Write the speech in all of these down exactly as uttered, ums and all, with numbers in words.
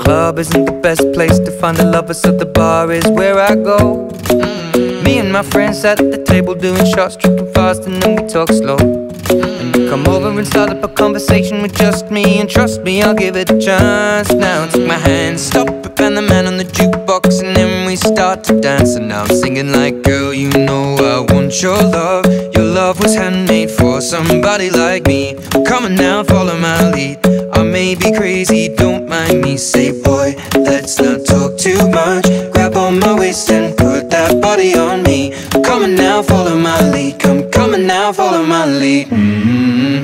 club isn't the best place to find a lover, so the bar is where I go. Me and my friends at the table doing shots, tripping fast, and then we talk slow. And you come over and start up a conversation with just me, and trust me, I'll give it a chance. Now take my hand, stop it, and the man on the jukebox, and then we start to dance. And now I'm singing like, girl, you know I want your love. Your love was handmade for somebody like me. Come on now, follow my lead. I may be crazy, don't mind me. Say, boy, let's not talk too much. Grab on my waist and put that body on me. Come on now, follow my lead. Come, come on now, follow my lead. mm-hmm.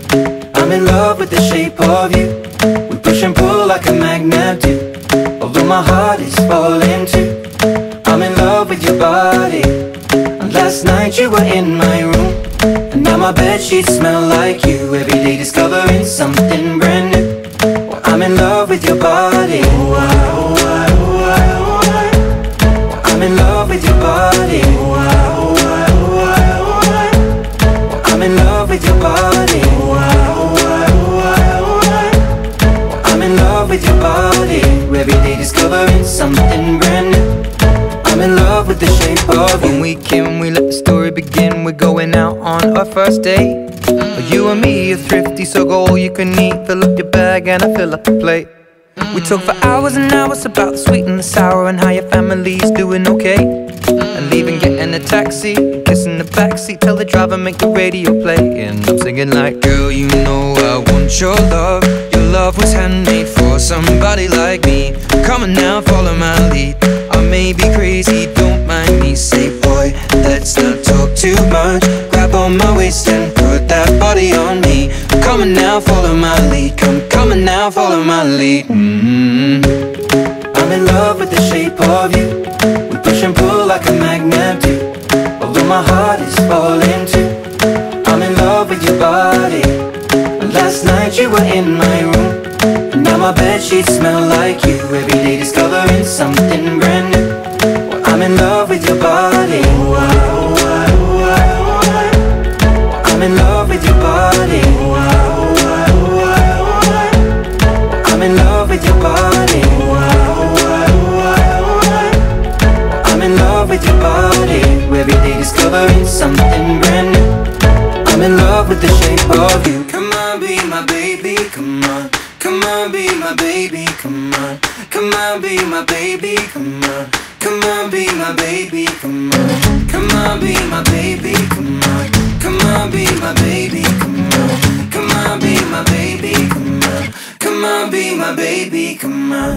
I'm in love with the shape of you. We push and pull like a magnet do. Although my heart is falling too, I'm in love with your body. And last night you were in my room, and now my bedsheets smell like you. Every day discovering something brand new. Well, I'm in love with your body. Oh, I, oh, I, oh, I, oh, I. Well, I'm in love with your body. Oh, I, oh, I, oh, I, oh, I. Well, I'm in love with your body. Oh, I, oh, I, oh, I, oh, I. Well, I'm in love with your body. Every day discovering something brand new. I'm in love with the shape of you. When we came, we let the story begin. We're going out on our first date. You and me are thrifty, so go all you can eat. Fill up your bag and I fill up the plate. We talk for hours and hours about the sweet and the sour, and how your family's doing okay. And leaving, getting a taxi, kissing the backseat, tell the driver make the radio play. And I'm singing like, girl, you know I want your love. Your love was handmade for somebody like me. Come on now, follow my lead. I may be crazy, don't mind me. Say, boy, let's not talk too much. Grab on my waist and put that body on me. Come on now, follow my lead. Come, come on now, follow my lead. mm-hmm. I'm in love with the shape of you. We push and pull like a magnet do. Although my heart is falling too, I'm in love with your body. Last night you were in my room, and now my bedsheets smell like you. Every day discovering something brand new. Well, I'm in love with your body. Oh, I, oh, I, oh, I, oh, I. Well, I'm in love with your body. Oh, I, oh, I, oh, I, oh, I. Well, I'm in love with your body. Oh, I, oh, I, oh, I, oh, I. Well, I'm in love with your body. Every day discovering something brand new. I'm in love with the shape of you. Come on, be my baby, come on. Come on, be my baby, come on. Come on, be my baby, come on. Come on, be my baby, come on. Come on, be my baby, come on. Come on, be my baby, come on. Come on, be my baby, come on. Come on, be my baby, come on.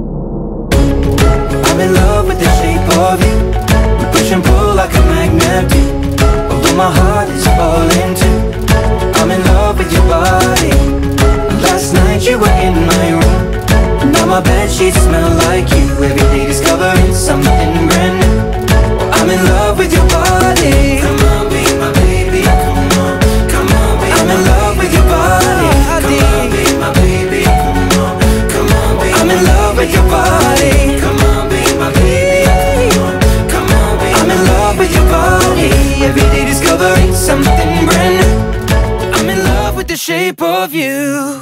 I'm in love with the shape of you. We push and pull like a magnet do. Although my heart is falling too, I'm in love with your body. Last night you were in my room, and now my bedsheets smell like you. Every day discovering something brand new. Well, I'm in love with your body. Come on, be my baby, come on. Come on, be I'm in love with your body. Come on, be my baby, come on. Come on, be I'm in love with your body. Come on, be my baby, come on. Come on, be I'm in love with your body. Every day discovering something brand new. I'm in love with the shape of you.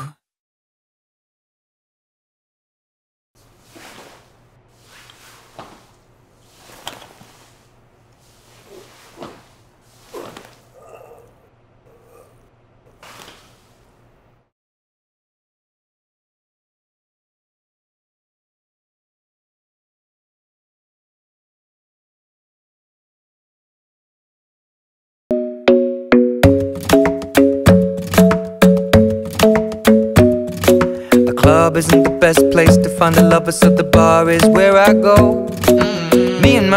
Club isn't the best place to find a lover, so the bar is where I go.